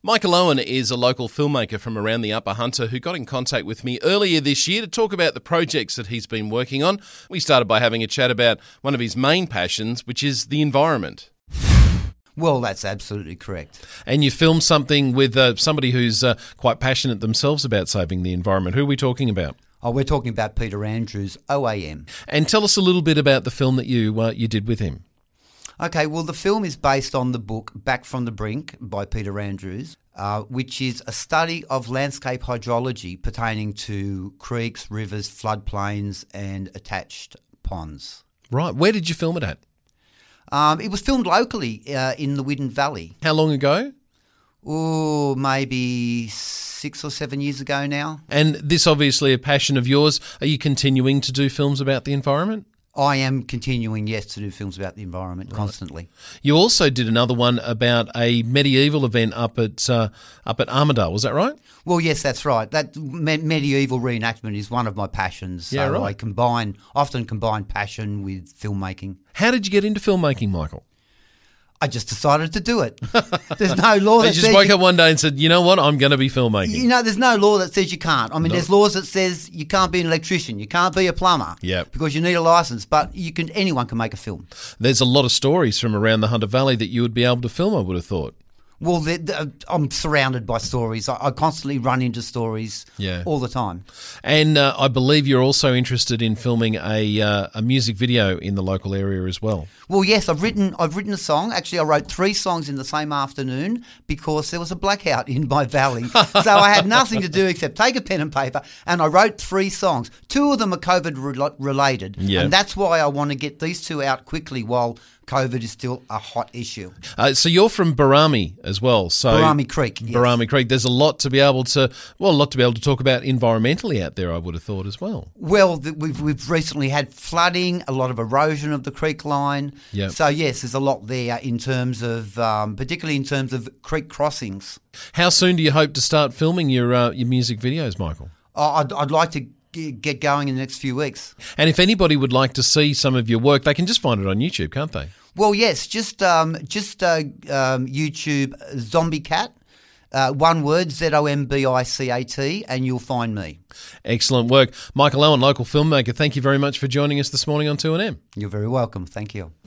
Michael Owen is a local filmmaker from around the Upper Hunter who got in contact with me earlier this year to talk about the projects that he's been working on. We started by having a chat about one of his main passions, which is the environment. Well, that's absolutely correct. And you filmed something with somebody who's quite passionate themselves about saving the environment. Who are we talking about? Oh, we're talking about Peter Andrews, OAM. And tell us a little bit about the film that you did with him. Okay, well, the film is based on the book Back from the Brink by Peter Andrews, which is a study of landscape hydrology pertaining to creeks, rivers, floodplains and attached ponds. Right. Where did you film it at? It was filmed locally in the Widden Valley. How long ago? Oh, maybe 6 or 7 years ago now. And this obviously a passion of yours. Are you continuing to do films about the environment? I am continuing, yes, to do films about the environment constantly. You also did another one about a medieval event up at Armidale, was that right? Well, yes, that's right. That medieval reenactment is one of my passions. Yeah, so right. I often combine passion with filmmaking. How did you get into filmmaking, Michael? I just decided to do it. There's no law that You says just woke up one day and said, you know what, I'm going to be filmmaking. You know, there's no law that says you can't. I mean, there's laws that says you can't be an electrician, you can't be a plumber, Yep. because you need a license. But anyone can make a film. There's a lot of stories from around the Hunter Valley that you would be able to film, I would have thought. Well, I'm surrounded by stories. I constantly run into stories all the time. And I believe you're also interested in filming a music video in the local area as well. Well, yes, I've written a song. Actually, I wrote 3 songs in the same afternoon because there was a blackout in my valley. So I had nothing to do except take a pen and paper, and I wrote 3 songs. 2 of them are COVID related, and that's why I want to get these 2 out quickly while COVID is still a hot issue. So you're from Barami as well. So Barami Creek. Yes. Barami Creek. There's a lot to be able to talk about environmentally out there, I would have thought as well. Well, we've recently had flooding, a lot of erosion of the creek line. Yep. So yes, there's a lot there in terms of, particularly in terms of creek crossings. How soon do you hope to start filming your music videos, Michael? I'd like to get going in the next few weeks. And if anybody would like to see some of your work, they can just find it on YouTube, can't they? Well, yes, just YouTube Zombie Cat, one word, ZOMBICAT, and you'll find me. Excellent work. Michael Owen, local filmmaker, thank you very much for joining us this morning on 2NM. You're very welcome. Thank you.